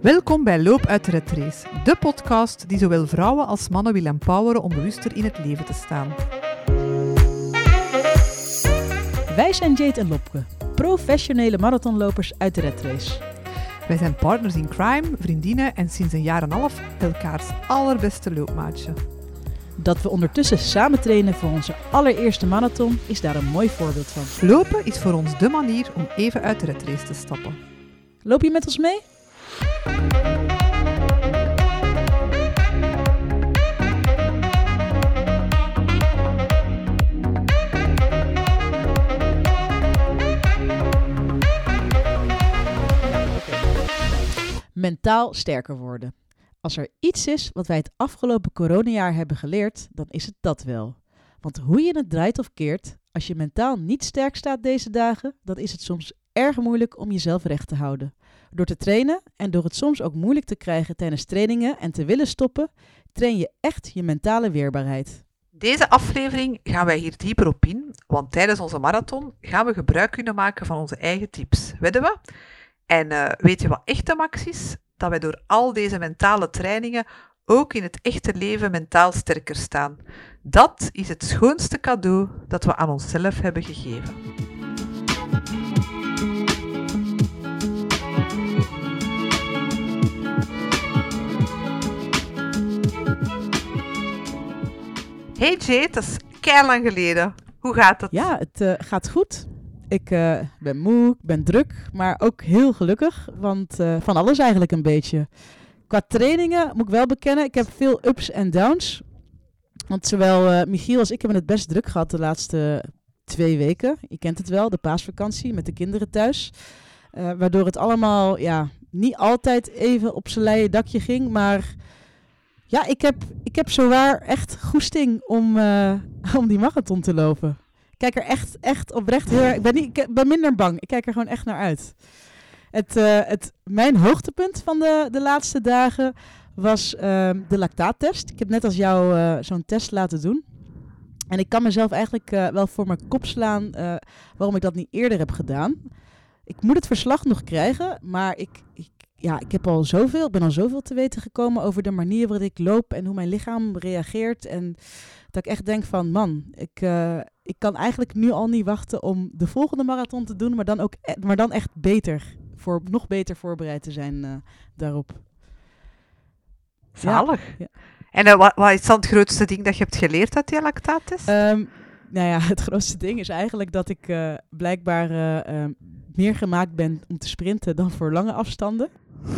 Welkom bij Loop uit de Red Race, de podcast die zowel vrouwen als mannen wil empoweren om bewuster in het leven te staan. Wij zijn Jade en Lopke, professionele marathonlopers uit de Red Race. Wij zijn partners in crime, vriendinnen en sinds een jaar en een half elkaars allerbeste loopmaatje. Dat we ondertussen samen trainen voor onze allereerste marathon is daar een mooi voorbeeld van. Lopen is voor ons de manier om even uit de Red Race te stappen. Loop je met ons mee? Mentaal sterker worden. Als er iets is wat wij het afgelopen coronajaar hebben geleerd, dan is het dat wel. Want hoe je het draait of keert, als je mentaal niet sterk staat deze dagen, dan is het soms erg moeilijk om jezelf recht te houden. Door te trainen en door het soms ook moeilijk te krijgen tijdens trainingen en te willen stoppen, train je echt je mentale weerbaarheid. Deze aflevering gaan wij hier dieper op in, want tijdens onze marathon gaan we gebruik kunnen maken van onze eigen tips. Wedden we? En weet je wat echt de max is? Dat wij door al deze mentale trainingen ook in het echte leven mentaal sterker staan. Dat is het schoonste cadeau dat we aan onszelf hebben gegeven. Hey Jade, dat is keilang geleden. Hoe gaat het? Ja, het gaat goed. Ik ben moe, ik ben druk, maar ook heel gelukkig, want van alles eigenlijk een beetje. Qua trainingen moet ik wel bekennen, ik heb veel ups en downs. Want zowel Michiel als ik hebben het best druk gehad de laatste 2 weken. Je kent het wel, de paasvakantie met de kinderen thuis. Waardoor het allemaal niet altijd even op zijn leien dakje ging, maar ja, ik heb zowaar echt goesting om die marathon te lopen. Ik kijk er echt oprecht heel erg. Ik ben minder bang. Ik kijk er gewoon echt naar uit. Mijn hoogtepunt van de laatste dagen was de lactaattest. Ik heb net als jou zo'n test laten doen. En ik kan mezelf eigenlijk wel voor mijn kop slaan waarom ik dat niet eerder heb gedaan. Ik moet het verslag nog krijgen, maar ik ben al zoveel te weten gekomen over de manier waarop ik loop en hoe mijn lichaam reageert. En dat ik echt denk van, man, ik kan eigenlijk nu al niet wachten om de volgende marathon te doen, maar dan echt nog beter voorbereid te zijn daarop. Zalig. Ja. En wat is dan het grootste ding dat je hebt geleerd uit die lactaattest? Het grootste ding is eigenlijk dat ik blijkbaar meer gemaakt ben om te sprinten dan voor lange afstanden.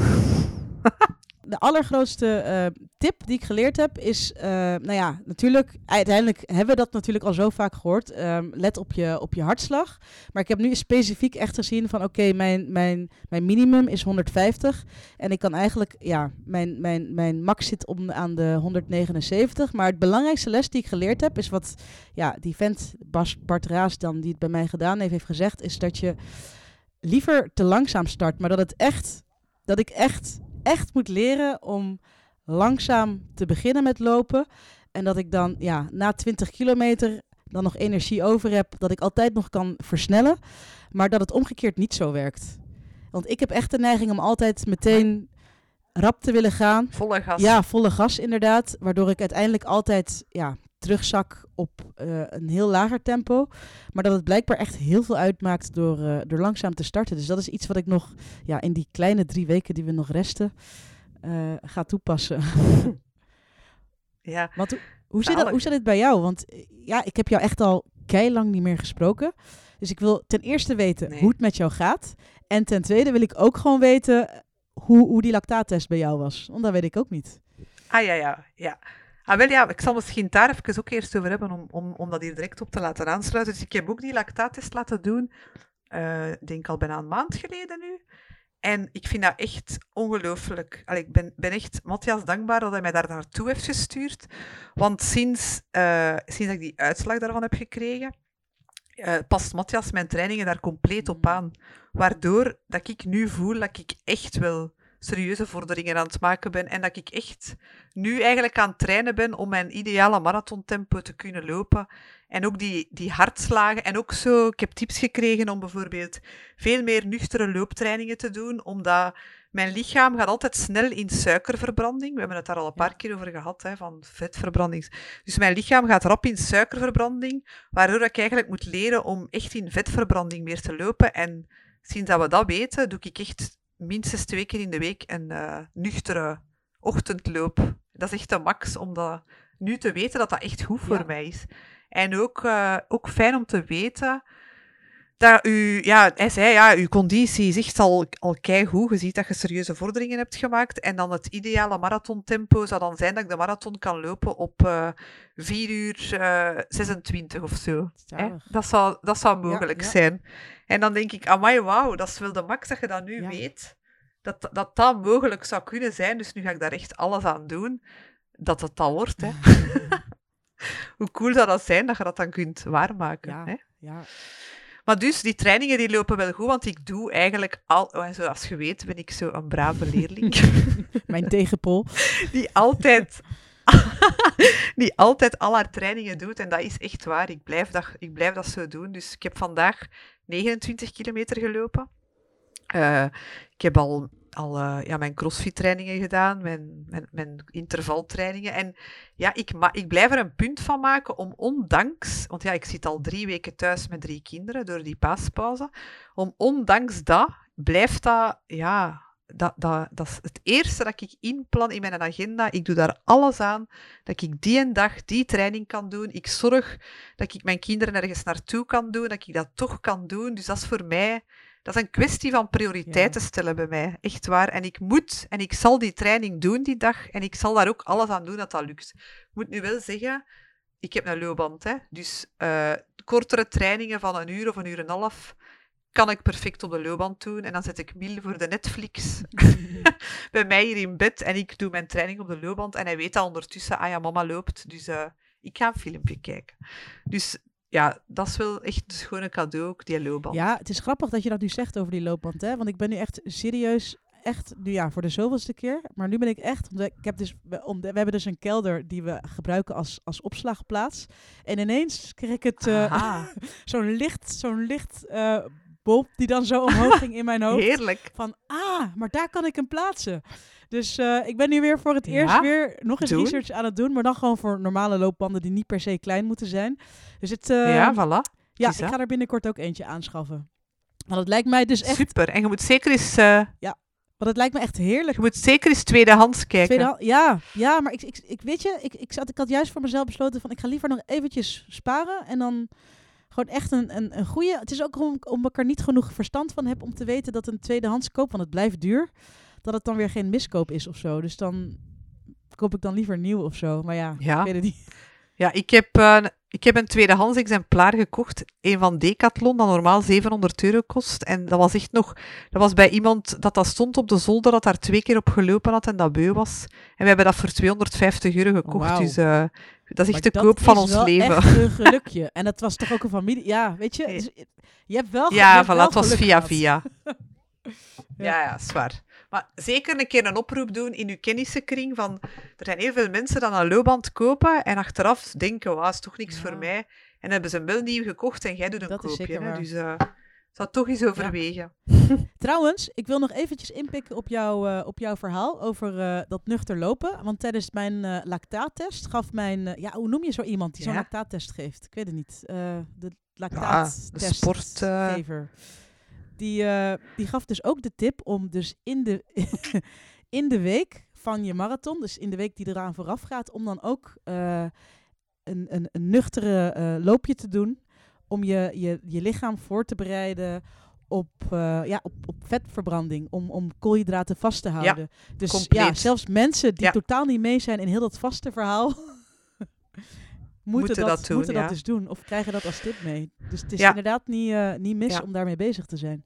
De allergrootste tip die ik geleerd heb is, natuurlijk, uiteindelijk hebben we dat natuurlijk al zo vaak gehoord. Let op je hartslag. Maar ik heb nu specifiek echt gezien van oké, mijn minimum is 150. En ik kan eigenlijk, mijn max zit aan de 179. Maar het belangrijkste les die ik geleerd heb is wat die vent Bart Raas dan die het bij mij gedaan heeft gezegd, is dat je liever te langzaam start, maar dat ik echt moet leren om langzaam te beginnen met lopen. En dat ik dan na 20 kilometer dan nog energie over heb, dat ik altijd nog kan versnellen. Maar dat het omgekeerd niet zo werkt. Want ik heb echt de neiging om altijd meteen rap te willen gaan. Volle gas. Ja, volle gas inderdaad. Waardoor ik uiteindelijk altijd terugzak op een heel lager tempo. Maar dat het blijkbaar echt heel veel uitmaakt door langzaam te starten. Dus dat is iets wat ik nog in die kleine 3 weken die we nog resten ga toepassen. Ja. Want hoe zit het bij jou? Want ik heb jou echt al keilang niet meer gesproken. Dus ik wil ten eerste weten hoe het met jou gaat. En ten tweede wil ik ook gewoon weten hoe die lactaattest bij jou was. Want dat weet ik ook niet. Ja. Ik zal misschien daar even ook eerst over hebben om dat hier direct op te laten aansluiten. Dus ik heb ook die lactaattest laten doen, denk al bijna een maand geleden nu. En ik vind dat echt ongelooflijk. Ik ben echt Matthias dankbaar dat hij mij daar naartoe heeft gestuurd. Want sinds ik die uitslag daarvan heb gekregen, past Matthias mijn trainingen daar compleet op aan. Waardoor dat ik nu voel dat ik echt wel serieuze vorderingen aan het maken ben en dat ik echt nu eigenlijk aan het trainen ben om mijn ideale marathontempo te kunnen lopen. En ook die hartslagen. En ook zo, ik heb tips gekregen om bijvoorbeeld veel meer nuchtere looptrainingen te doen, omdat Mijn lichaam gaat altijd snel in suikerverbranding. We hebben het daar al een paar keer over gehad, hè, van vetverbranding. Dus mijn lichaam gaat rap in suikerverbranding, waardoor ik eigenlijk moet leren om echt in vetverbranding meer te lopen. En sinds dat we dat weten, doe ik echt minstens 2 keer in de week een nuchtere ochtendloop. Dat is echt de max, om dat nu te weten dat dat echt goed voor mij is. En ook fijn om te weten dat hij zei, uw conditie is echt al keigoed. Je ziet dat je serieuze vorderingen hebt gemaakt. En dan het ideale marathontempo zou dan zijn dat ik de marathon kan lopen op 4 uur 26 of zo. Dat zou mogelijk zijn. En dan denk ik, amai, wauw, dat is wel de max dat je dat nu weet. Dat mogelijk zou kunnen zijn. Dus nu ga ik daar echt alles aan doen dat het dat wordt. Hè. Hoe cool zou dat zijn dat je dat dan kunt waarmaken. Hè? Ja. Maar dus, die trainingen die lopen wel goed, want ik doe eigenlijk zoals je weet, ben ik zo een brave leerling. Mijn tegenpol. Die altijd al haar trainingen doet. En dat is echt waar. Ik blijf dat zo doen. Dus ik heb vandaag 29 kilometer gelopen. Ik heb al mijn crossfit-trainingen gedaan, mijn intervaltrainingen. En ja, ik blijf er een punt van maken om ondanks... Want ja, ik zit al 3 weken thuis met 3 kinderen door die paaspauze. Ondanks dat, blijft dat... Ja, dat is het eerste dat ik inplan in mijn agenda. Ik doe daar alles aan, dat ik die en dag die training kan doen. Ik zorg dat ik mijn kinderen ergens naartoe kan doen, dat ik dat toch kan doen. Dus dat is voor mij... Dat is een kwestie van prioriteiten stellen bij mij. Echt waar. En ik zal die training doen die dag. En ik zal daar ook alles aan doen dat dat lukt. Ik moet nu wel zeggen, ik heb een loopband. Hè. Dus kortere trainingen van 1 uur of 1 uur en een half kan ik perfect op de loopband doen. En dan zet ik Mil voor de Netflix bij mij hier in bed. En ik doe mijn training op de loopband. En hij weet al ondertussen, mama loopt. Dus ik ga een filmpje kijken. Dus... Ja, dat is wel echt een schone cadeau, ook die loopband. Ja, het is grappig dat je dat nu zegt over die loopband, hè? Want ik ben nu echt serieus, voor de zoveelste keer. Maar nu ben ik echt, we hebben dus een kelder die we gebruiken als opslagplaats. En ineens kreeg ik het zo'n licht bulb die dan zo omhoog ging in mijn hoofd. Heerlijk. Van, maar daar kan ik hem plaatsen. Dus ik ben nu weer voor het eerst weer nog eens research aan het doen. Maar dan gewoon voor normale loopbanden die niet per se klein moeten zijn. Dus voilà. Ja, ik ga er binnenkort ook eentje aanschaffen. Want het lijkt mij dus echt... Super. En je moet zeker eens... Want het lijkt me echt heerlijk. Je moet zeker eens tweedehands kijken. Ja, maar ik weet je, ik had juist voor mezelf besloten van ik ga liever nog eventjes sparen en dan gewoon echt een goede... Het is ook om ik er niet genoeg verstand van heb om te weten dat een tweedehands koop, want het blijft duur, dat het dan weer geen miskoop is of zo. Dus dan koop ik dan liever nieuw of zo. Maar ja. Ik weet het niet. Ja, ik heb een tweedehands exemplaar gekocht. Een van Decathlon, dat normaal €700 kost. En dat was echt nog... Dat was bij iemand dat stond op de zolder, dat daar 2 keer op gelopen had en dat beu was. En we hebben dat voor €250 gekocht. Wow. Dus dat is echt de koop van ons leven. Dat is echt een gelukje. En dat was toch ook een familie... Ja, weet je? Dus, je hebt wel het was via. Ja, zwaar. Maar zeker een keer een oproep doen in uw kennissenkring van... Er zijn heel veel mensen die een loopband kopen en achteraf denken, is toch niks voor mij. En dan hebben ze wel nieuw gekocht en jij doet een koopje. Hè? Dus zou toch eens overwegen. Ja. Trouwens, ik wil nog eventjes inpikken op jouw verhaal over dat nuchter lopen. Want tijdens mijn lactaattest gaf mijn... hoe noem je zo iemand die zo'n lactaattest geeft? Ik weet het niet. De lactaattestgever. De sportgever. Die gaf dus ook de tip om dus in de week van je marathon, dus in de week die eraan vooraf gaat, om dan ook een nuchtere loopje te doen. Om je lichaam voor te bereiden op vetverbranding. Om koolhydraten vast te houden. Ja, dus compleet. Zelfs mensen die totaal niet mee zijn in heel dat vaste verhaal... moeten dat dus doen. Of krijgen dat als tip mee. Dus het is inderdaad niet mis om daarmee bezig te zijn.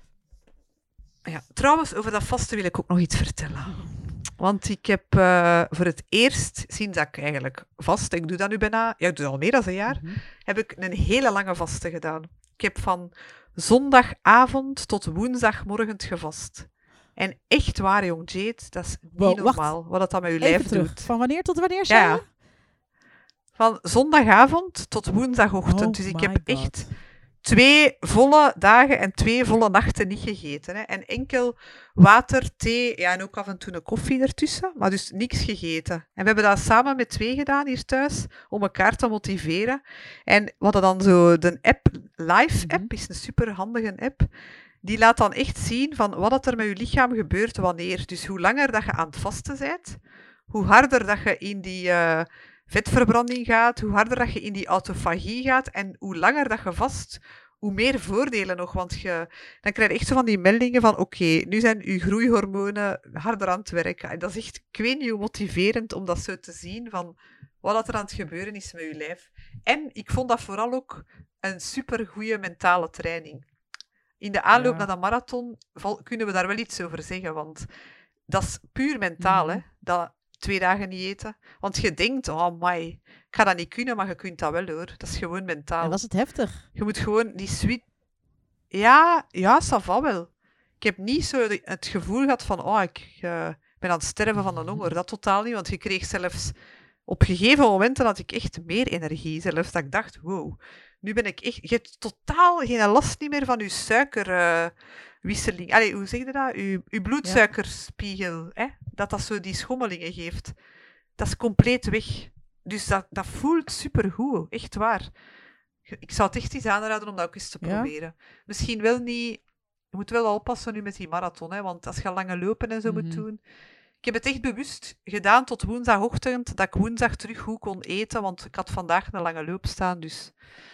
Ja, trouwens, over dat vaste wil ik ook nog iets vertellen. Want ik heb voor het eerst, sinds dat ik eigenlijk vast, ik doe dat nu bijna, ik doe al meer dan een jaar, heb ik een hele lange vaste gedaan. Ik heb van zondagavond tot woensdagmorgen gevast. En echt waar, jong Jade, dat is niet normaal, wat dat met je lijf doet. Van wanneer tot wanneer zei je? Van zondagavond tot woensdagochtend. Dus ik heb echt 2 volle dagen en 2 volle nachten niet gegeten. Hè. En enkel water, thee, ja, en ook af en toe een koffie ertussen. Maar dus niks gegeten. En we hebben dat samen met 2 gedaan hier thuis, om elkaar te motiveren. En we hadden dan zo de app, Live-app, is een superhandige app. Die laat dan echt zien van wat er met je lichaam gebeurt wanneer. Dus hoe langer dat je aan het vasten bent, hoe harder dat je in die vetverbranding gaat, hoe harder dat je in die autofagie gaat en hoe langer dat je vast, hoe meer voordelen nog. Want dan krijg je echt zo van die meldingen van oké, nu zijn je groeihormonen harder aan het werken. En dat is echt, ik weet niet hoe motiverend om dat zo te zien van wat er aan het gebeuren is met je lijf. En ik vond dat vooral ook een supergoeie mentale training. In de aanloop naar de marathon kunnen we daar wel iets over zeggen, want dat is puur mentaal, hè. Dat 2 dagen niet eten. Want je denkt, oh my, ik ga dat niet kunnen, maar je kunt dat wel hoor. Dat is gewoon mentaal. En was het heftig? Je moet gewoon die sweet... Ja, ça va wel. Ik heb niet zo het gevoel gehad van, oh, ik ben aan het sterven van de honger. Dat totaal niet, want je kreeg zelfs... Op gegeven momenten had ik echt meer energie. Zelfs dat ik dacht, wow, nu ben ik echt... Je hebt totaal geen last niet meer van je suikerwisseling. Allee, hoe zeg je dat? Je bloedsuikerspiegel. Hè? Dat zo die schommelingen geeft. Dat is compleet weg. Dus dat voelt supergoed. Echt waar. Ik zou het echt eens aanraden om dat ook eens te proberen. Misschien wel niet... Je moet wel oppassen nu met die marathon, hè? Want als je lange lopen en zo moet doen... Ik heb het echt bewust gedaan tot woensdagochtend, dat ik woensdag terug goed kon eten, want ik had vandaag een lange loop staan, dus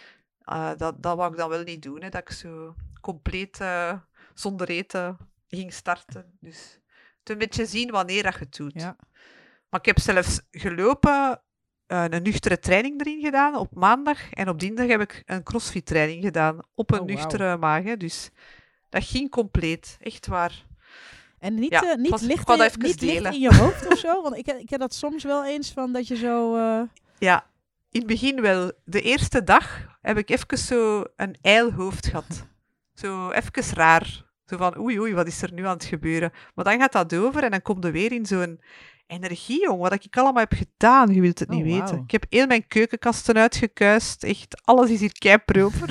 dat wou ik dan wel niet doen, hè, dat ik zo compleet zonder eten ging starten. Dus het een beetje zien wanneer dat je het doet. Ja. Maar ik heb zelfs gelopen, een nuchtere training erin gedaan op maandag, en op dinsdag heb ik een crossfit training gedaan op een nuchtere maag, hè, dus dat ging compleet, echt waar. En niet licht in je hoofd of zo? Want ik heb dat soms wel eens van dat je zo... Ja, in het begin wel. De eerste dag heb ik even zo een ijlhoofd gehad. Zo even raar. Zo van oei, wat is er nu aan het gebeuren? Maar dan gaat dat over en dan komt er weer in zo'n energie, jong. Wat ik allemaal heb gedaan, je wilt het niet weten. Ik heb heel mijn keukenkasten uitgekuist. Echt, alles is hier keiproper.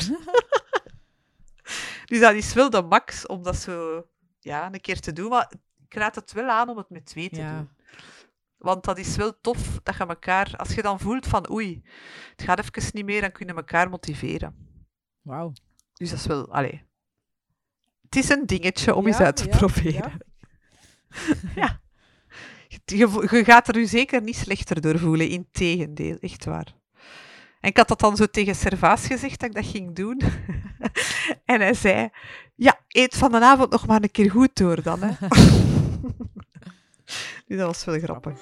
Dus dat is wel de max om dat zo... Ja, een keer te doen, maar ik raad het wel aan om het met 2 te doen. Want dat is wel tof, dat je elkaar... Als je dan voelt van, oei, het gaat even niet meer, dan kun je elkaar motiveren. Wauw. Dus dat is wel... Allee. Het is een dingetje om eens uit te proberen. Ja. Je gaat er je zeker niet slechter door voelen, integendeel, echt waar. En ik had dat dan zo tegen Servaas gezegd, dat ik dat ging doen. En hij zei... Ja, eet van de avond nog maar een keer goed door dan, hè. Dus dat was wel grappig.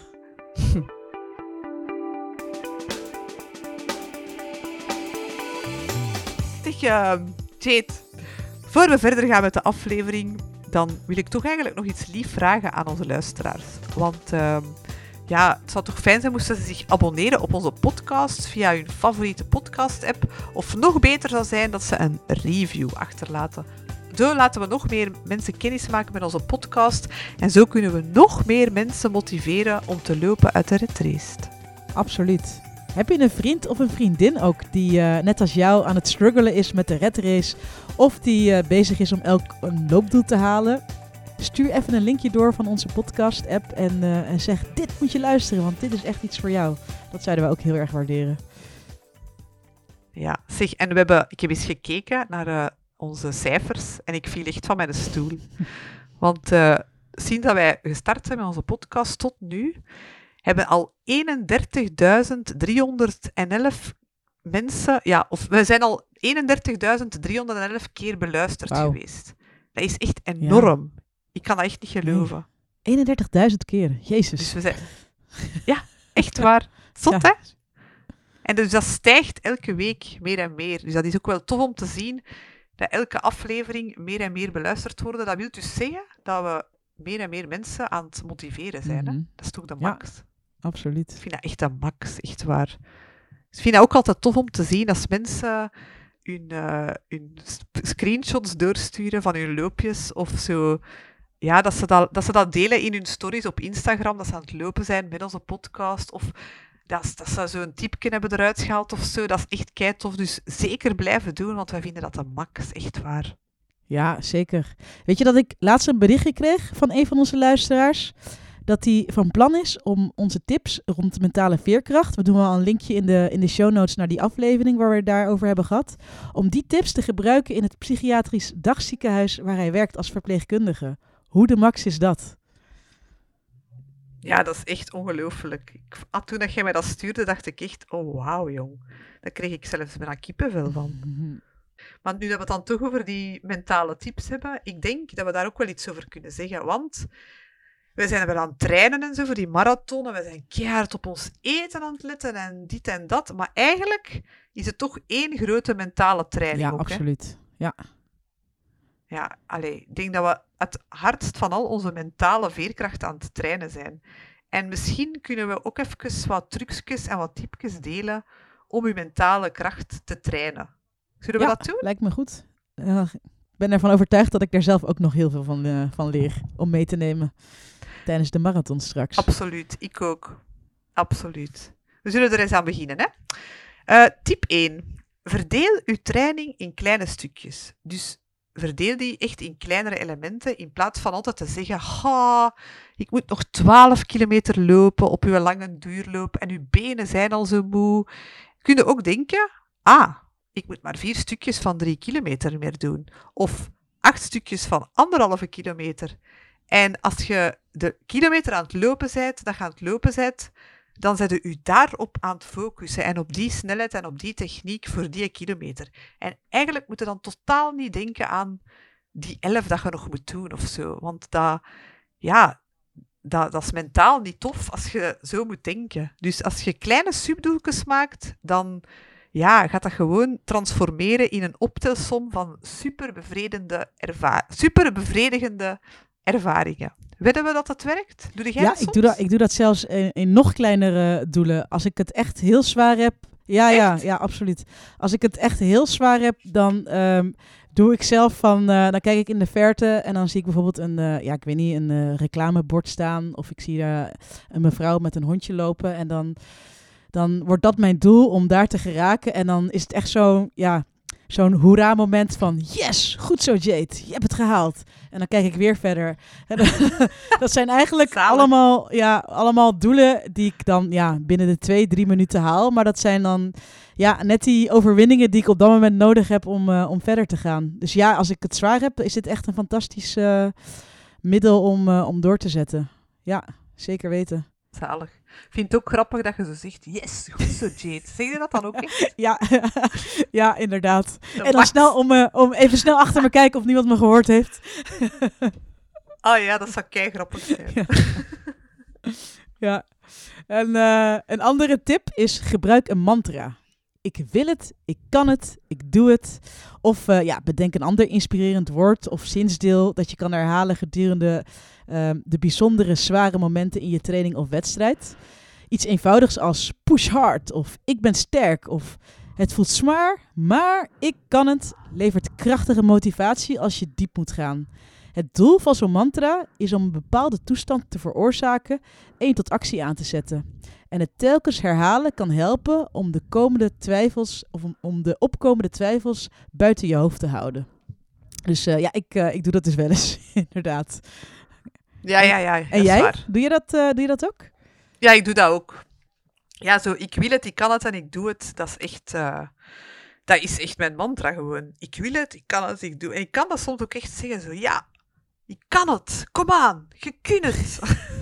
Zeg, Jade, voor we verder gaan met de aflevering, dan wil ik toch eigenlijk nog iets lief vragen aan onze luisteraars. Want het zou toch fijn zijn moesten ze zich abonneren op onze podcast via hun favoriete podcast-app. Of nog beter zou zijn dat ze een review achterlaten. Zo laten we nog meer mensen kennis maken met onze podcast. En zo kunnen we nog meer mensen motiveren om te lopen uit de retrace. Absoluut. Heb je een vriend of een vriendin ook die net als jou aan het struggelen is met de redrace? Of die bezig is om een loopdoel te halen? Stuur even een linkje door van onze podcast-app en zeg, dit moet je luisteren, want dit is echt iets voor jou. Dat zouden we ook heel erg waarderen. Ja, zeg, en ik heb eens gekeken naar onze cijfers en ik viel echt van mijn stoel. Want sinds dat wij gestart zijn met onze podcast tot nu, hebben al 31.311 mensen... Ja, of we zijn al 31.311 keer beluisterd geweest. Dat is echt enorm. Ja. Ik kan dat echt niet geloven. 31.000 keer, jezus. Dus we zijn... Ja, echt waar. Zot, hè? En dus dat stijgt elke week meer en meer. Dus dat is ook wel tof om te zien dat elke aflevering meer en meer beluisterd wordt. Dat wil dus zeggen dat we meer en meer mensen aan het motiveren zijn. Hè? Dat is toch de max? Ja, absoluut. Ik vind dat echt de max, echt waar. Ik vind dat ook altijd tof om te zien als mensen hun screenshots doorsturen van hun loopjes of zo. Ja, dat ze dat delen in hun stories op Instagram, dat ze aan het lopen zijn met onze podcast. Of dat ze zo'n typje hebben eruit gehaald of zo. Dat is echt keitof. Dus zeker blijven doen, want wij vinden dat de max. Echt waar. Ja, zeker. Weet je dat ik laatst een berichtje kreeg van een van onze luisteraars? Dat hij van plan is om onze tips rond mentale veerkracht, we doen wel een linkje in de show notes naar die aflevering waar we het daarover hebben gehad, om die tips te gebruiken in het psychiatrisch dagziekenhuis waar hij werkt als verpleegkundige. Hoe de max is dat? Ja, dat is echt ongelooflijk. Toen dat jij mij dat stuurde, dacht ik echt, oh wauw jong. Daar kreeg ik zelfs bijna kippenvel van. Maar nu dat we het dan toch over die mentale tips hebben, ik denk dat we daar ook wel iets over kunnen zeggen. Want we zijn wel aan het trainen en zo voor die marathon. En we zijn keihard op ons eten aan het letten en dit en dat. Maar eigenlijk is het toch één grote mentale training. Ja, ook, absoluut. Hè? Ja. Ja, ik denk dat we het hardst van al onze mentale veerkracht aan het trainen zijn. En misschien kunnen we ook even wat trucjes en wat tipjes delen om uw mentale kracht te trainen. Zullen we dat doen? Lijkt me goed. Ik ben ervan overtuigd dat ik daar zelf ook nog heel veel van leer om mee te nemen tijdens de marathon straks. Absoluut, ik ook. Absoluut. We zullen er eens aan beginnen. Hè? Tip 1. Verdeel uw training in kleine stukjes. Dus verdeel die echt in kleinere elementen, in plaats van altijd te zeggen, ik moet nog 12 kilometer lopen op uw lange duurloop en uw benen zijn al zo moe. Kun je ook denken, ik moet maar 4 stukjes van 3 kilometer meer doen. Of 8 stukjes van 1,5 kilometer. En als je de kilometer aan het lopen bent, dan zet je u daarop aan het focussen. En op die snelheid en op die techniek voor die kilometer. En eigenlijk moet je dan totaal niet denken aan die 11 dat je nog moet doen of zo. Want dat is mentaal niet tof als je zo moet denken. Dus als je kleine subdoeltjes maakt, dan gaat dat gewoon transformeren in een optelsom van super bevredigende ervaringen. Weten we dat het werkt? Doe jij dat soms? Ik doe dat zelfs in nog kleinere doelen. Als ik het echt heel zwaar heb... Ja, absoluut. Als ik het echt heel zwaar heb, dan doe ik zelf dan kijk ik in de verte en dan zie ik bijvoorbeeld een reclamebord staan. Of ik zie een mevrouw met een hondje lopen en dan wordt dat mijn doel om daar te geraken. En dan is het echt zo'n hoera-moment van yes, goed zo Jade, je hebt het gehaald. En dan kijk ik weer verder. Dat zijn eigenlijk allemaal doelen die ik dan binnen de 2-3 minuten haal. Maar dat zijn dan net die overwinningen die ik op dat moment nodig heb om verder te gaan. Dus ja, als ik het zwaar heb, is dit echt een fantastisch middel om door te zetten. Ja, zeker weten. Zalig. Ik vind het ook grappig dat je zo zegt, yes, goed zo Jade. Zeg je dat dan ook echt? Ja, inderdaad. En dan snel om even snel achter me kijken of niemand me gehoord heeft. Dat zou kei grappig zijn. Ja. En een andere tip is gebruik een mantra. Ik wil het, ik kan het, ik doe het. Of bedenk een ander inspirerend woord of zinsdeel dat je kan herhalen gedurende de bijzondere zware momenten in je training of wedstrijd. Iets eenvoudigs als push hard of ik ben sterk of het voelt zwaar, maar ik kan het, levert krachtige motivatie als je diep moet gaan. Het doel van zo'n mantra is om een bepaalde toestand te veroorzaken en je tot actie aan te zetten. En het telkens herhalen kan helpen om de opkomende twijfels buiten je hoofd te houden. Dus ik doe dat dus wel eens, inderdaad. Ja. En jij? Waar. Doe je dat ook? Ja, ik doe dat ook. Ja, zo, ik wil het, ik kan het en ik doe het. Dat is echt mijn mantra gewoon. Ik wil het, ik kan het, ik doe het. En ik kan dat soms ook echt zeggen, zo, ik kan het, kom aan, je kunt het.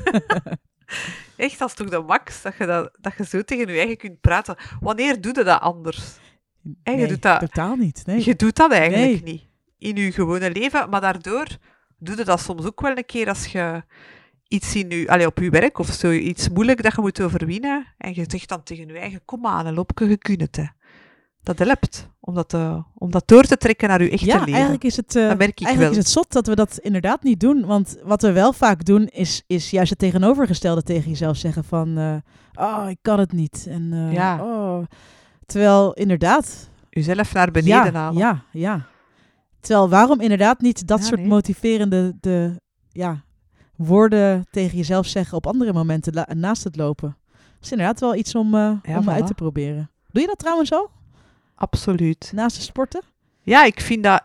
Echt, dat is toch de max, dat je zo tegen je eigen kunt praten. Wanneer doe je dat anders? Nee, je doet dat, totaal niet. Nee. Je doet dat eigenlijk niet in je gewone leven, maar daardoor doe je dat soms ook wel een keer als je iets op je werk of zo, iets moeilijk dat je moet overwinnen, en je zegt dan tegen je eigen, kom aan, Lopke, je kunt het. Hè. Dat helpt, om dat door te trekken naar je echte leven. Eigenlijk is het, dat merk ik is het zot dat we dat inderdaad niet doen. Want wat we wel vaak doen, is juist het tegenovergestelde tegen jezelf zeggen van... ik kan het niet. En, terwijl inderdaad... Jezelf naar beneden halen. Ja. Terwijl waarom inderdaad niet dat soort motiverende woorden tegen jezelf zeggen op andere momenten naast het lopen? Dat is inderdaad wel iets om voilà. uit te proberen. Doe je dat trouwens al? Absoluut. Naast de sporten? Ja, ik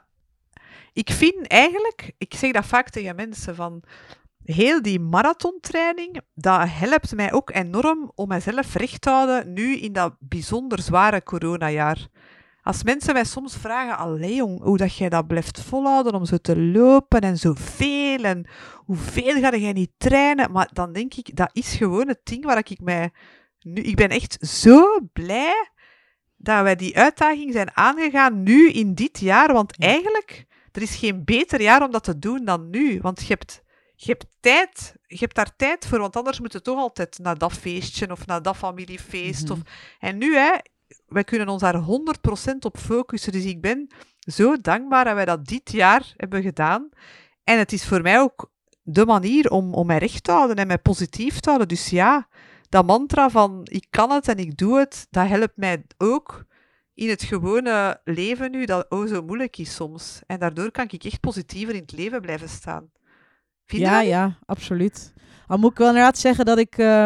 vind eigenlijk, ik zeg dat vaak tegen mensen, van heel die marathontraining, dat helpt mij ook enorm om mezelf recht te houden nu in dat bijzonder zware coronajaar. Als mensen mij soms vragen, allee jong, hoe dat jij dat blijft volhouden om zo te lopen en zoveel en hoeveel ga jij niet trainen? Maar dan denk ik, dat is gewoon het ding waar ik mij nu... Ik ben echt zo blij dat wij die uitdaging zijn aangegaan nu in dit jaar, want eigenlijk, er is geen beter jaar om dat te doen dan nu. Want je hebt tijd, je hebt daar tijd voor, want anders moet je toch altijd naar dat feestje of naar dat familiefeest. Mhm. En nu, wij kunnen ons daar 100% op focussen. Dus ik ben zo dankbaar dat wij dat dit jaar hebben gedaan. En het is voor mij ook de manier om mij recht te houden en mij positief te houden. Dus ja, dat mantra van ik kan het en ik doe het, dat helpt mij ook in het gewone leven nu, dat zo moeilijk is soms. En daardoor kan ik echt positiever in het leven blijven staan. Vind je dat niet? Ja, absoluut. Al moet ik wel inderdaad zeggen dat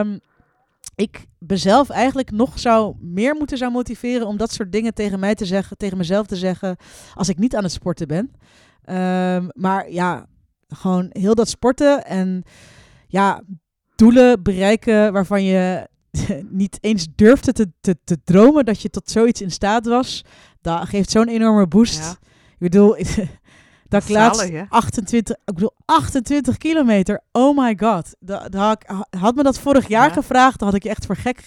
ik mezelf eigenlijk nog meer zou motiveren om dat soort dingen tegen mezelf te zeggen, als ik niet aan het sporten ben. Maar ja, gewoon heel dat sporten en ja, doelen bereiken waarvan je niet eens durfde te dromen dat je tot zoiets in staat was, dat geeft zo'n enorme boost. Ja. Ik bedoel, dat ik laatst Zalig, hè? 28 kilometer, oh my god. Had me dat vorig jaar gevraagd, dan had ik je echt voor gek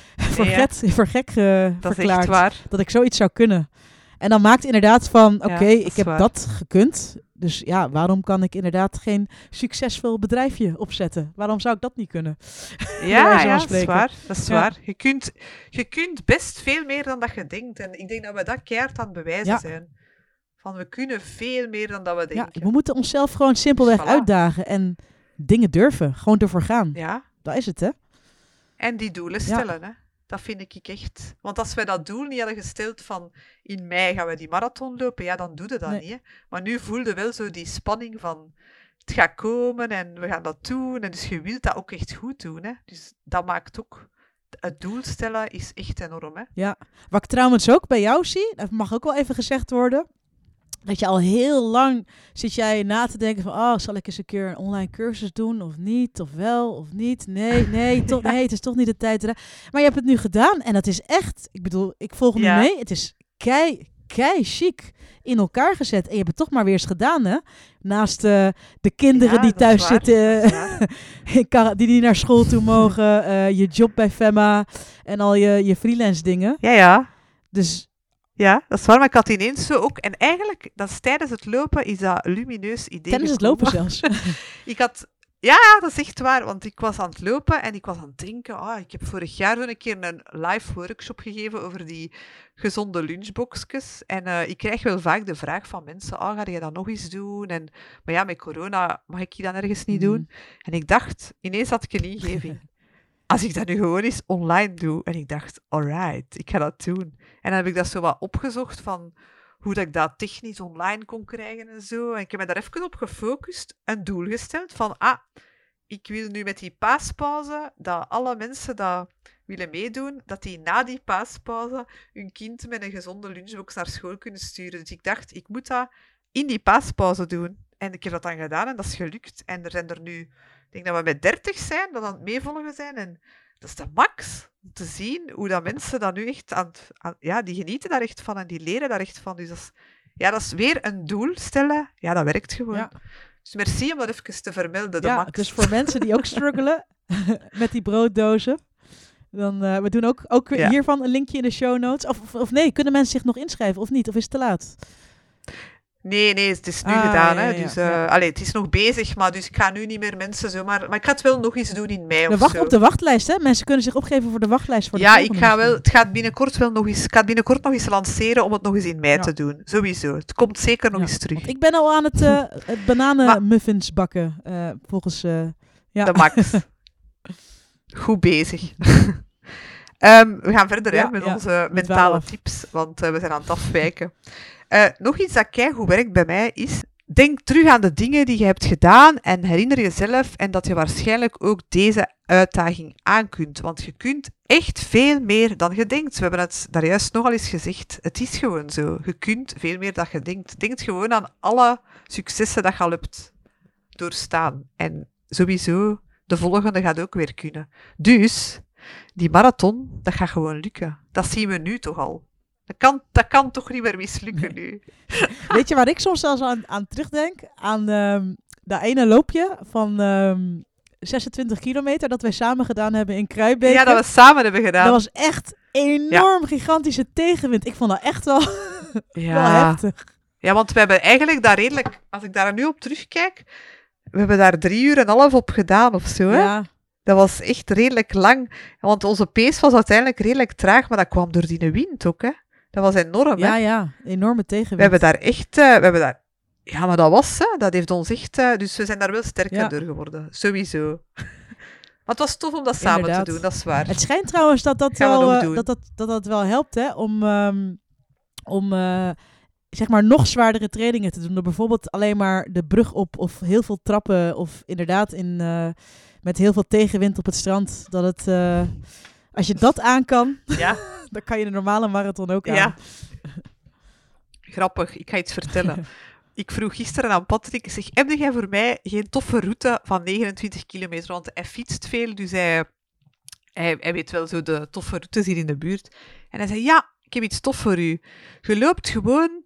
Dat is verklaard. echt waar. Dat ik zoiets zou kunnen. En dan maakt inderdaad van, Ja, oké, dat is ik heb waar. dat gekund. Dus ja, waarom kan ik inderdaad geen succesvol bedrijfje opzetten? Waarom zou ik dat niet kunnen? Bij wijze van Ja, dat is spreken. waar. Dat is Ja. waar. Je kunt best veel meer dan dat je denkt. En ik denk dat we dat keihard aan het bewijzen Ja. zijn. Van, we kunnen veel meer dan dat we Ja, denken. we moeten onszelf gewoon simpelweg Voilà. uitdagen en dingen durven. Gewoon ervoor gaan. Ja. Dat is het, hè? En die doelen Ja. stellen, hè. Dat vind ik echt. Want als wij dat doel niet hadden gesteld van in mei gaan we die marathon lopen, ja, dan doe je dat Nee. niet. Hè. Maar nu voelde wel zo die spanning van het gaat komen en we gaan dat doen. En dus je wilt dat ook echt goed doen. Hè. Dus dat maakt ook... Het doel stellen is echt enorm, hè. Wat ik trouwens ook bij jou zie, dat mag ook wel even gezegd worden, dat je al heel lang zit jij na te denken van, zal ik eens een keer een online cursus doen of niet, of wel of niet? Nee, het is toch niet de tijd. Maar je hebt het nu gedaan en dat is echt, ik bedoel, ik volg nu Ja. mee, het is kei chic in elkaar gezet en je hebt het toch maar weer eens gedaan, hè? Naast de kinderen Ja, die dat is thuis waar, zitten, dat is waar. die naar school toe mogen, je job bij Femma en al je freelance dingen. Ja. Dus Ja, dat is waar, maar ik had ineens zo ook... En eigenlijk, dat is tijdens het lopen, is dat lumineus idee tijdens het gekomen. lopen zelfs. Ik had... Ja, dat is echt waar, want ik was aan het lopen en ik was aan het denken, ik heb vorig jaar zo'n keer een live workshop gegeven over die gezonde lunchboxjes. En ik krijg wel vaak de vraag van mensen, ga je dat nog eens doen? Maar ja, met corona mag ik die dan ergens niet doen. En ik dacht, ineens had ik een ingeving. Als ik dat nu gewoon eens online doe. En ik dacht, alright, ik ga dat doen. En dan heb ik dat zo wat opgezocht van hoe dat ik dat technisch online kon krijgen en zo. En ik heb me daar even op gefocust, een doel gesteld van, ik wil nu met die paaspauze, dat alle mensen dat willen meedoen, dat die na die paaspauze hun kind met een gezonde lunchbox naar school kunnen sturen. Dus ik dacht, ik moet dat in die paaspauze doen. En ik heb dat dan gedaan en dat is gelukt. En er zijn er nu, ik denk dat we met 30 zijn, dat aan het meevolgen zijn. En dat is de max, om te zien hoe dat mensen dat nu echt die genieten daar echt van en die leren daar echt van. Dus dat is weer een doel stellen. Ja, dat werkt gewoon. Ja. Dus merci om dat even te vermelden, de Ja, max. dus voor mensen die ook struggelen met die brooddozen. Dan, we doen ook hiervan een linkje in de show notes. Of nee, kunnen mensen zich nog inschrijven of niet? Of is het te laat? Nee, het is nu gedaan. Hè. Ja. Dus, het is nog bezig, maar dus ik ga nu niet meer mensen zomaar... Maar ik ga het wel nog eens doen in mei of zo. Op de wachtlijst, hè? Mensen kunnen zich opgeven voor de wachtlijst. Voor de Ja, volgende het gaat binnenkort nog eens lanceren om het nog eens in mei te doen. Sowieso. Het komt zeker nog eens terug. Want ik ben al aan het bananenmuffins bakken, volgens... De max. Goed bezig. We gaan verder met onze mentale tips, want we zijn aan het afwijken. Nog iets dat keigoed werkt bij mij is denk terug aan de dingen die je hebt gedaan en herinner jezelf en dat je waarschijnlijk ook deze uitdaging aan kunt. Want je kunt echt veel meer dan je denkt. We hebben het daar juist nogal eens gezegd. Het is gewoon zo. Je kunt veel meer dan je denkt. Denk gewoon aan alle successen dat je al hebt doorstaan. En sowieso, de volgende gaat ook weer kunnen. Dus, die marathon, dat gaat gewoon lukken. Dat zien we nu toch al. Dat kan toch niet meer mislukken nu. Weet je waar ik soms zelfs aan terugdenk? Aan dat ene loopje van 26 kilometer dat wij samen gedaan hebben in Kruijbeke. Ja, dat we samen hebben gedaan. Dat was echt enorm gigantische tegenwind. Ik vond dat echt wel, wel heftig. Ja, want we hebben eigenlijk daar redelijk... Als ik daar nu op terugkijk, we hebben daar 3,5 uur op gedaan of zo, hè? Ja. Dat was echt redelijk lang. Want onze pace was uiteindelijk redelijk traag, maar dat kwam door die wind ook, hè? Dat was enorm, hè? Ja, enorme tegenwind. We hebben daar echt... Ja, maar dat was, hè? Dat heeft ons echt... Dus we zijn daar wel sterker door geworden. Sowieso. Maar het was tof om dat samen te doen, dat is waar. Het schijnt trouwens dat wel helpt, hè? Om zeg maar nog zwaardere trainingen te doen. Door bijvoorbeeld alleen maar de brug op of heel veel trappen of inderdaad met heel veel tegenwind op het strand. Dat het... als je dat aan kan, dan kan je de normale marathon ook aan. Ja. Grappig, ik ga iets vertellen. Ik vroeg gisteren aan Patrick, ik zeg, heb jij voor mij geen toffe route van 29 kilometer? Want hij fietst veel, dus hij weet wel zo de toffe routes hier in de buurt. En hij zei, ja, ik heb iets tof voor u. Je loopt gewoon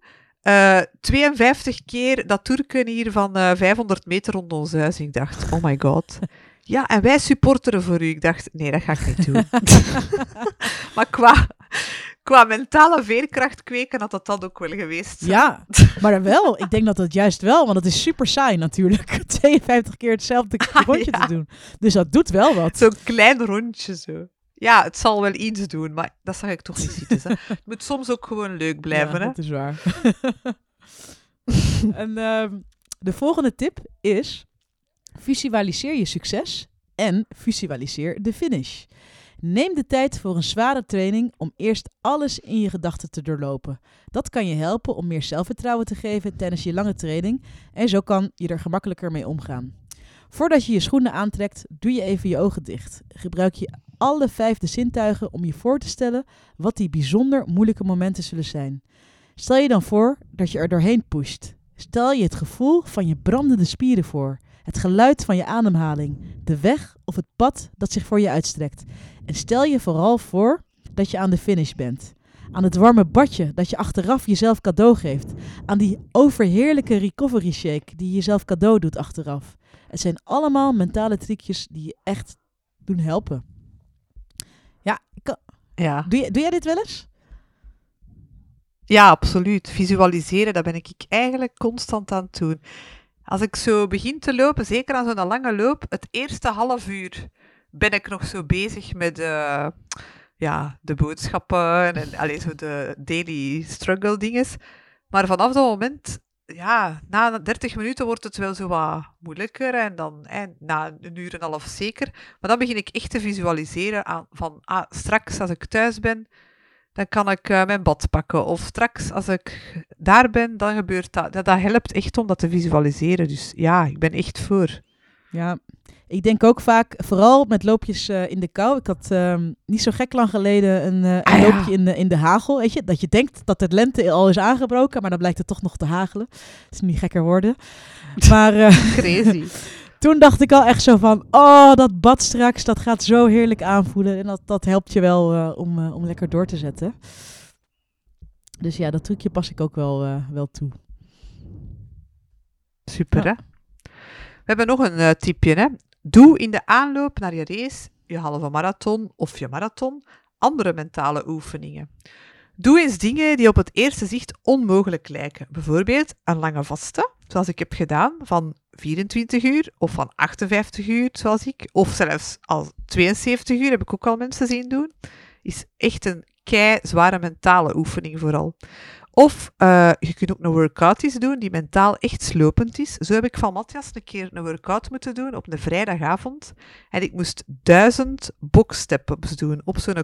52 keer dat toerken hier van 500 meter rond ons huis. En ik dacht, oh my god. Ja, en wij supporteren voor u. Ik dacht, nee, dat ga ik niet doen. Maar qua mentale veerkracht kweken had dat ook wel geweest. Ja, maar wel. Ik denk dat het juist wel, want het is super saai natuurlijk. 52 keer hetzelfde rondje te doen. Dus dat doet wel wat. Zo'n klein rondje zo. Ja, het zal wel iets doen, maar dat zag ik toch niet zitten. Hè. Het moet soms ook gewoon leuk blijven. Ja, hè? Dat is waar. En de volgende tip is... Visualiseer je succes en visualiseer de finish. Neem de tijd voor een zware training om eerst alles in je gedachten te doorlopen. Dat kan je helpen om meer zelfvertrouwen te geven tijdens je lange training en zo kan je er gemakkelijker mee omgaan. Voordat je je schoenen aantrekt, doe je even je ogen dicht. Gebruik je alle 5 zintuigen om je voor te stellen wat die bijzonder moeilijke momenten zullen zijn. Stel je dan voor dat je er doorheen pusht. Stel je het gevoel van je brandende spieren voor. Het geluid van je ademhaling, de weg of het pad dat zich voor je uitstrekt. En stel je vooral voor dat je aan de finish bent. Aan het warme badje dat je achteraf jezelf cadeau geeft. Aan die overheerlijke recovery shake die je jezelf cadeau doet achteraf. Het zijn allemaal mentale trucjes die je echt doen helpen. Ja. Doe jij dit wel eens? Ja, absoluut. Visualiseren, dat ben ik eigenlijk constant aan het doen. Als ik zo begin te lopen, zeker aan zo'n lange loop, het eerste half uur ben ik nog zo bezig met de boodschappen en zo de daily struggle dinges. Maar vanaf dat moment, na 30 minuten wordt het wel zo wat moeilijker en dan na 1,5 uur zeker. Maar dan begin ik echt te visualiseren van straks als ik thuis ben, dan kan ik mijn bad pakken. Of straks, als ik daar ben, dan gebeurt dat. Dat helpt echt om dat te visualiseren. Dus ja, ik ben echt voor. Ja, ik denk ook vaak, vooral met loopjes in de kou. Ik had niet zo gek lang geleden een loopje in de hagel. Weet je? Dat je denkt dat de lente al is aangebroken, maar dan blijkt het toch nog te hagelen. Dat is niet gekker worden. Maar crazy. Toen dacht ik al echt zo van, dat bad straks, dat gaat zo heerlijk aanvoelen. En dat helpt je wel om lekker door te zetten. Dus ja, dat trucje pas ik ook wel toe. Super, hè? We hebben nog een tipje, hè. Doe in de aanloop naar je race, je halve marathon of je marathon, andere mentale oefeningen. Doe eens dingen die op het eerste zicht onmogelijk lijken. Bijvoorbeeld een lange vaste, zoals ik heb gedaan, van 24 uur of van 58 uur, zoals ik. Of zelfs al 72 uur, heb ik ook al mensen zien doen. Is echt een zware mentale oefening vooral. Of je kunt ook een workout eens doen die mentaal echt slopend is. Zo heb ik van Matthias een keer een workout moeten doen op een vrijdagavond. En ik moest 1000 box-step-ups doen. Op zo'n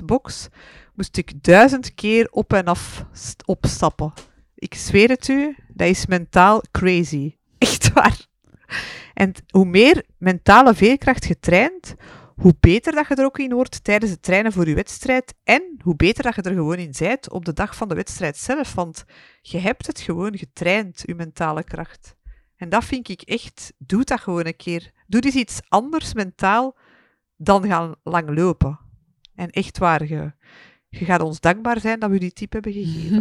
crossfit-box moest ik 1000 keer op en af opstappen. Ik zweer het u, Dat is mentaal crazy. Echt waar. En hoe meer mentale veerkracht je traint, hoe beter dat je er ook in wordt tijdens het trainen voor je wedstrijd en hoe beter dat je er gewoon in bent op de dag van de wedstrijd zelf. Want je hebt het gewoon getraind, je mentale kracht. En dat vind ik echt, doe dat gewoon een keer. Doe eens iets anders mentaal dan gaan lang lopen. En echt waar, je gaat ons dankbaar zijn dat we die tip hebben gegeven.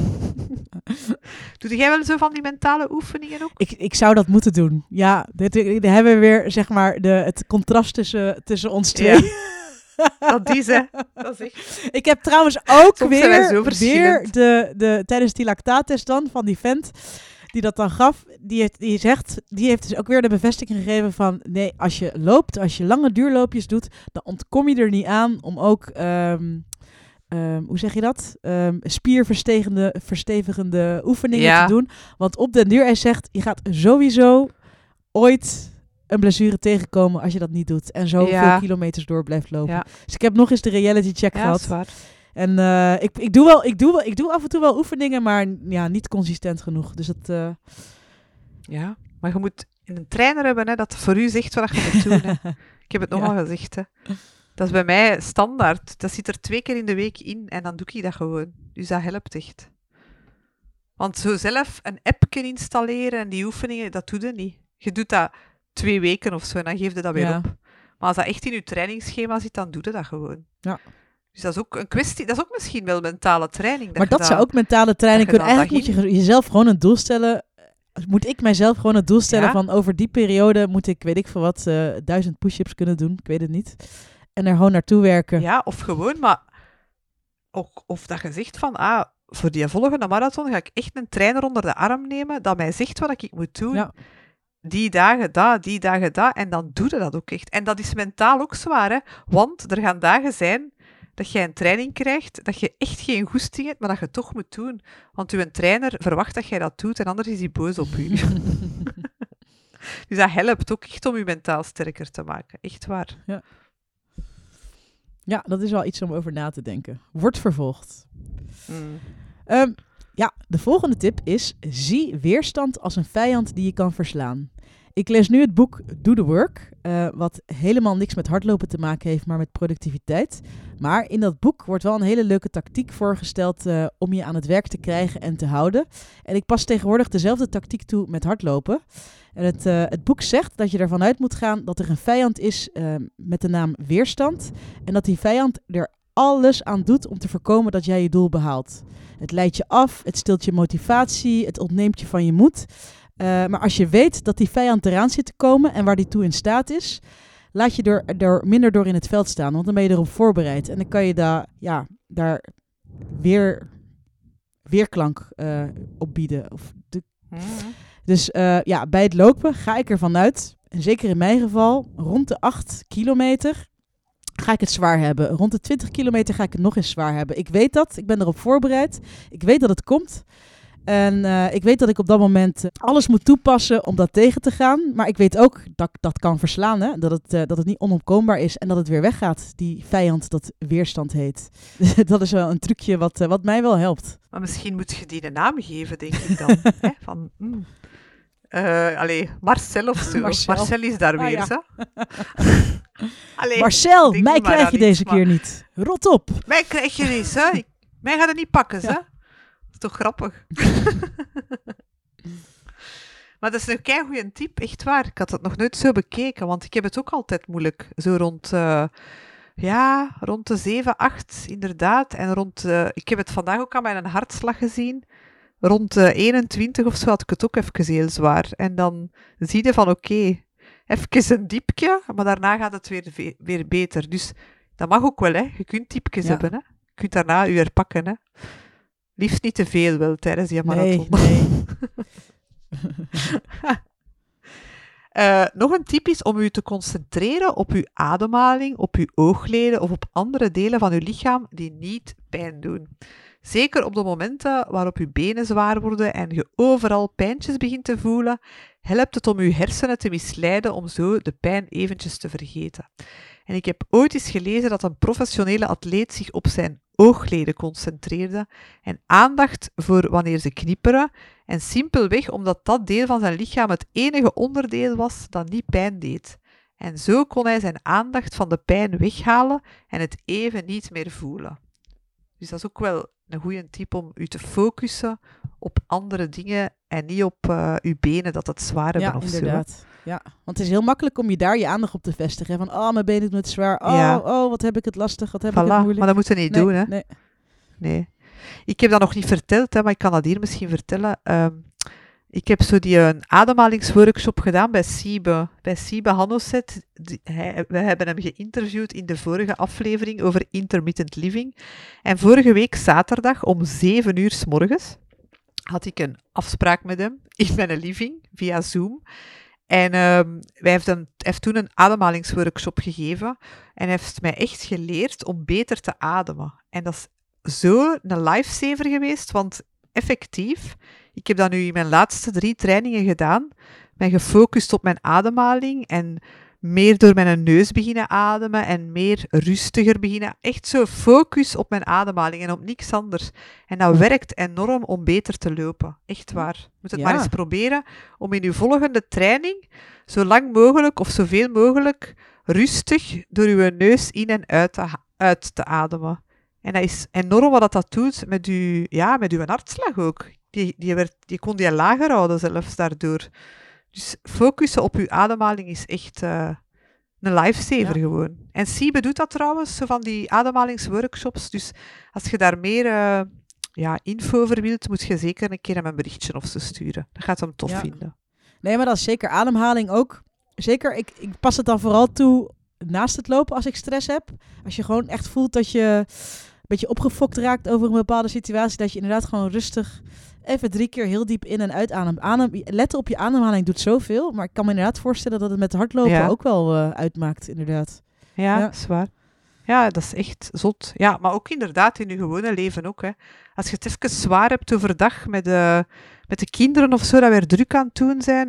Doe jij wel zo van die mentale oefeningen ook? Ik zou dat moeten doen. Ja, daar hebben we weer, zeg maar, het contrast tussen ons twee. Ja. Dat is, hè. Dat is echt... Ik heb trouwens ook Soms zijn wij zo weer verschillend. tijdens die lactaattest dan, van die vent die dat dan gaf, die heeft dus ook weer de bevestiging gegeven van, nee, als je loopt, als je lange duurloopjes doet, dan ontkom je er niet aan om ook... hoe zeg je dat? Spierverstevigende oefeningen te doen. Want op den duur, hij zegt, je gaat sowieso ooit een blessure tegenkomen als je dat niet doet. En zoveel kilometers door blijft lopen. Ja. Dus ik heb nog eens de reality check gehad. Zwaar. En ik doe af en toe wel oefeningen, maar ja, niet consistent genoeg. Dus dat... Ja, maar je moet een trainer hebben, hè, dat voor u zegt wat je moet doen. Hè. Ik heb het nogal gezegd, hè. Dat is bij mij standaard. Dat zit er 2 keer in de week in en dan doe ik dat gewoon. Dus dat helpt echt. Want zo zelf een appje installeren en die oefeningen, dat doe je niet. Je doet dat 2 weken of zo en dan geef je dat weer op. Maar als dat echt in je trainingsschema zit, dan doe je dat gewoon. Ja. Dus dat is ook een kwestie, dat is ook misschien wel mentale training. Maar dat zou ook mentale training kunnen. Eigenlijk moet je jezelf gewoon een doel stellen. Moet ik mijzelf gewoon het doel stellen van over die periode moet ik, weet ik veel wat, 1000 push-ups kunnen doen. Ik weet het niet. En er gewoon naartoe werken. Ja, of gewoon, maar ook, of dat je zegt van, voor die volgende marathon ga ik echt een trainer onder de arm nemen dat mij zegt wat ik moet doen. Ja. Die dagen dat, en dan doe je dat ook echt. En dat is mentaal ook zwaar, hè. Want er gaan dagen zijn dat je een training krijgt, dat je echt geen goesting hebt, maar dat je het toch moet doen. Want uw trainer verwacht dat jij dat doet en anders is hij boos op u. Dus dat helpt ook echt om je mentaal sterker te maken. Echt waar. Ja. Ja, dat is wel iets om over na te denken. Wordt vervolgd. De volgende tip is: zie weerstand als een vijand die je kan verslaan. Ik lees nu het boek Do the Work, wat helemaal niks met hardlopen te maken heeft, maar met productiviteit. Maar in dat boek wordt wel een hele leuke tactiek voorgesteld om je aan het werk te krijgen en te houden. En ik pas tegenwoordig dezelfde tactiek toe met hardlopen. En het boek zegt dat je ervan uit moet gaan dat er een vijand is met de naam weerstand. En dat die vijand er alles aan doet om te voorkomen dat jij je doel behaalt. Het leidt je af, het stilt je motivatie, het ontneemt je van je moed. Maar als je weet dat die vijand eraan zit te komen en waar die toe in staat is, laat je er minder door in het veld staan, want dan ben je erop voorbereid. En dan kan je daar weerklank op bieden. Dus bij het lopen ga ik ervan uit, en zeker in mijn geval, rond de 8 kilometer ga ik het zwaar hebben. Rond de 20 kilometer ga ik het nog eens zwaar hebben. Ik weet dat, ik ben erop voorbereid. Ik weet dat het komt. En ik weet dat ik op dat moment alles moet toepassen om dat tegen te gaan. Maar ik weet ook dat ik dat kan verslaan. Hè? Dat het niet onontkoombaar is en dat het weer weggaat. Die vijand dat weerstand heet. Dat is wel een trucje wat mij wel helpt. Maar misschien moet je die een naam geven, denk ik dan. Hè? Van, Marcel of zo. Marcel is daar weer, zo. Marcel, mij krijg je deze keer niet. Rot op. Mij krijg je niet, hè. Mij gaat het niet pakken, hè. Dat is toch grappig? Maar dat is een keigoeie tip, echt waar. Ik had het nog nooit zo bekeken, want ik heb het ook altijd moeilijk. Zo rond de 7, 8, inderdaad. En ik heb het vandaag ook aan mijn hartslag gezien. Rond de 21 of zo had ik het ook even heel zwaar. En dan zie je van oké, even een diepje, maar daarna gaat het weer beter. Dus dat mag ook wel, hè. Je kunt diepjes hebben, hè. Je kunt daarna je herpakken, hè. Liefst niet te veel wel tijdens die marathon. Nee. Nog een tip is om u te concentreren op uw ademhaling, op uw oogleden of op andere delen van uw lichaam die niet pijn doen. Zeker op de momenten waarop uw benen zwaar worden en je overal pijntjes begint te voelen, helpt het om uw hersenen te misleiden om zo de pijn eventjes te vergeten. En ik heb ooit eens gelezen dat een professionele atleet zich op zijn oogleden concentreerde en aandacht voor wanneer ze knipperen. En simpelweg omdat dat deel van zijn lichaam het enige onderdeel was dat niet pijn deed. En zo kon hij zijn aandacht van de pijn weghalen en het even niet meer voelen. Dus dat is ook wel een goede tip om u te focussen op andere dingen en niet op uw benen dat het zwaar hebben of inderdaad. zo. Ja, want het is heel makkelijk om je daar je aandacht op te vestigen. Van, oh, mijn benen doen het zwaar. Oh, wat heb ik het lastig, wat heb ik het moeilijk. Maar dat moet je niet doen, hè. Nee. Ik heb dat nog niet verteld, hè, maar ik kan dat hier misschien vertellen. Ik heb zo een ademhalingsworkshop gedaan bij Siebe Hannoset. We hebben hem geïnterviewd in de vorige aflevering over intermittent living. En vorige week zaterdag om 7 uur 's morgens had ik een afspraak met hem in mijn living via Zoom. En hij heeft toen een ademhalingsworkshop gegeven. En hij heeft mij echt geleerd om beter te ademen. En dat is zo een lifesaver geweest, want effectief, ik heb dat nu in mijn laatste 3 trainingen gedaan, ben gefocust op mijn ademhaling en meer door mijn neus beginnen ademen en meer rustiger beginnen. Echt zo focus op mijn ademhaling en op niks anders. En dat werkt enorm om beter te lopen. Echt waar. Je moet het maar eens proberen om in uw volgende training zo lang mogelijk of zoveel mogelijk rustig door uw neus in en uit te ademen. En dat is enorm wat dat doet met uw hartslag ook. Die kon die lager houden zelfs daardoor. Dus focussen op uw ademhaling is echt een lifesaver gewoon. En Siebe doet dat trouwens, zo van die ademhalingsworkshops. Dus als je daar meer info over wilt, moet je zeker een keer hem een berichtje of zo sturen. Dat gaat hem tof vinden. Nee, maar dat is zeker ademhaling ook. Zeker, ik pas het dan vooral toe naast het lopen als ik stress heb. Als je gewoon echt voelt dat je een beetje opgefokt raakt over een bepaalde situatie, dat je inderdaad gewoon rustig even 3 keer heel diep in- en uitademt. Letten op je ademhaling doet zoveel, maar ik kan me inderdaad voorstellen dat het met hardlopen ook wel uitmaakt, inderdaad. Ja, is waar. Ja, dat is echt zot. Ja, maar ook inderdaad in je gewone leven ook. Hè. Als je het even zwaar hebt overdag met de kinderen of zo, dat we er druk aan het doen zijn,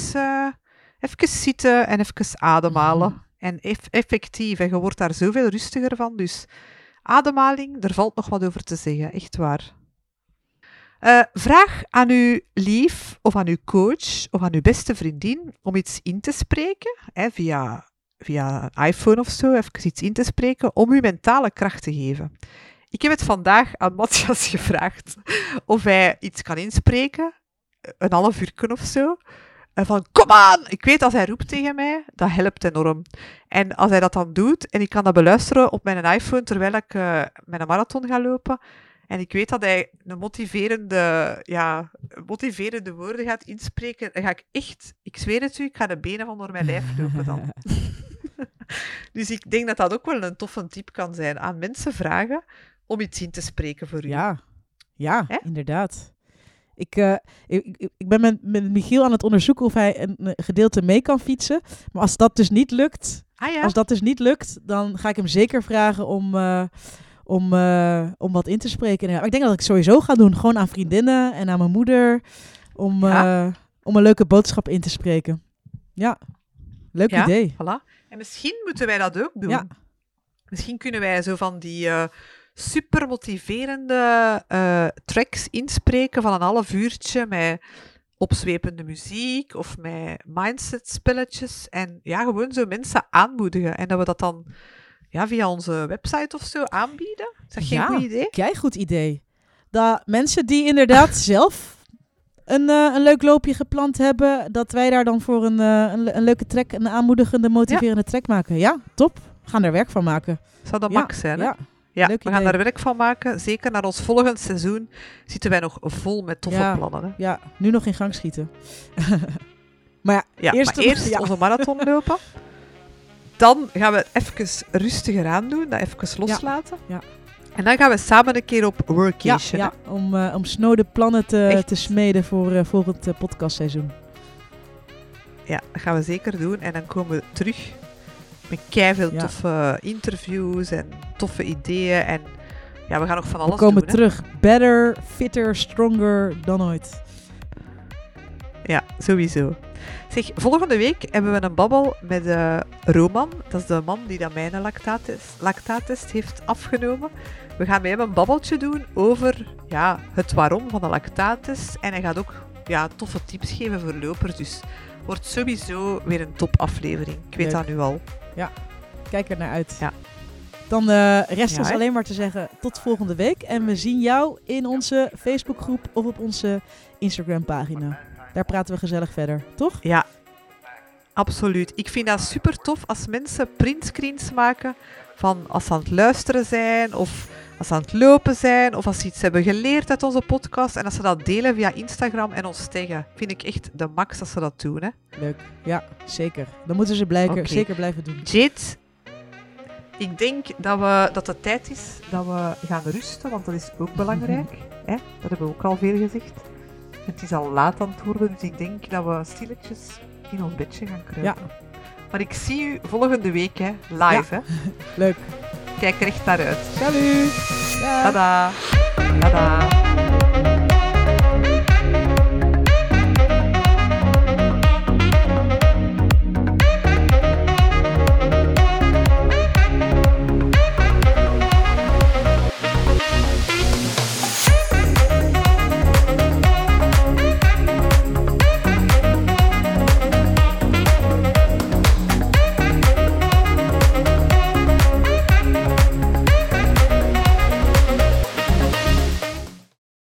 even zitten en even ademhalen. En effectief, en je wordt daar zoveel rustiger van. Dus ademhaling, daar valt nog wat over te zeggen, echt waar. Vraag aan uw lief of aan uw coach of aan uw beste vriendin om iets in te spreken, via een iPhone of zo, even iets in te spreken, om uw mentale kracht te geven. Ik heb het vandaag aan Matthias gevraagd of hij iets kan inspreken, een half uur of zo. Van, kom aan! Ik weet, als hij roept tegen mij, dat helpt enorm. En als hij dat dan doet, en ik kan dat beluisteren op mijn iPhone terwijl ik mijn marathon ga lopen, en ik weet dat hij een motiverende woorden gaat inspreken, dan ga ik echt, ik zweer het u, ik ga de benen van door mijn lijf lopen dan. Dus ik denk dat dat ook wel een toffe tip kan zijn. Aan mensen vragen om iets in te spreken voor u. Ja, inderdaad. Ik ben met Michiel aan het onderzoeken of hij een gedeelte mee kan fietsen. Maar als dat dus niet lukt, dan ga ik hem zeker vragen om wat in te spreken. Maar ik denk dat ik het sowieso ga doen. Gewoon aan vriendinnen en aan mijn moeder. Om een leuke boodschap in te spreken. Ja, leuk idee. Voilà. En misschien moeten wij dat ook doen. Ja. Misschien kunnen wij zo van die super motiverende tracks inspreken van een half uurtje met opzwepende muziek of met mindset spelletjes. En gewoon zo mensen aanmoedigen. En dat we dat dan via onze website of zo aanbieden. Is dat geen goed idee? Goed idee. Dat mensen die inderdaad zelf een leuk loopje gepland hebben, dat wij daar dan voor een leuke track, een aanmoedigende, motiverende track maken. Ja, top. We gaan er werk van maken. Zou dat max zijn, hè? Ja, we gaan daar werk van maken. Zeker naar ons volgend seizoen zitten wij nog vol met toffe plannen. Hè? Ja, nu nog in gang schieten. maar eerst onze marathon lopen. Dan gaan we even rustiger aandoen, dat even loslaten. Ja. En dan gaan we samen een keer op workation. Ja, om snode plannen te smeden voor volgend podcastseizoen. Ja, dat gaan we zeker doen. En dan komen we terug met keiveel toffe interviews en toffe ideeën. En we gaan nog van alles doen. We komen terug. Better, fitter, stronger dan ooit. Ja, sowieso. Zeg, volgende week hebben we een babbel met Roman. Dat is de man die dat mijn lactaattest heeft afgenomen. We gaan bij hem een babbeltje doen over het waarom van de lactaattest. En hij gaat ook toffe tips geven voor lopers. Dus wordt sowieso weer een topaflevering. Ik weet dat nu al. Ja, kijk er naar uit. Ja. Dan rest ons alleen maar te zeggen tot volgende week. En we zien jou in onze Facebookgroep of op onze Instagram-pagina. Daar praten we gezellig verder, toch? Ja, absoluut. Ik vind dat super tof als mensen printscreens maken van als ze aan het luisteren zijn of als ze aan het lopen zijn of als ze iets hebben geleerd uit onze podcast en als ze dat delen via Instagram en ons taggen. Vind ik echt de max als ze dat doen. Hè? Leuk. Ja, zeker. Dan moeten ze zeker blijven doen. Jade, ik denk dat het tijd is dat we gaan rusten, want dat is ook belangrijk. Hè? Dat hebben we ook al veel gezegd. Het is al laat aan het worden, dus ik denk dat we stilletjes in ons bedje gaan kruipen. Ja. Maar ik zie u volgende week, hè, live. Hè? Leuk. Kijk er echt naar uit. Salut. Tada. Tada.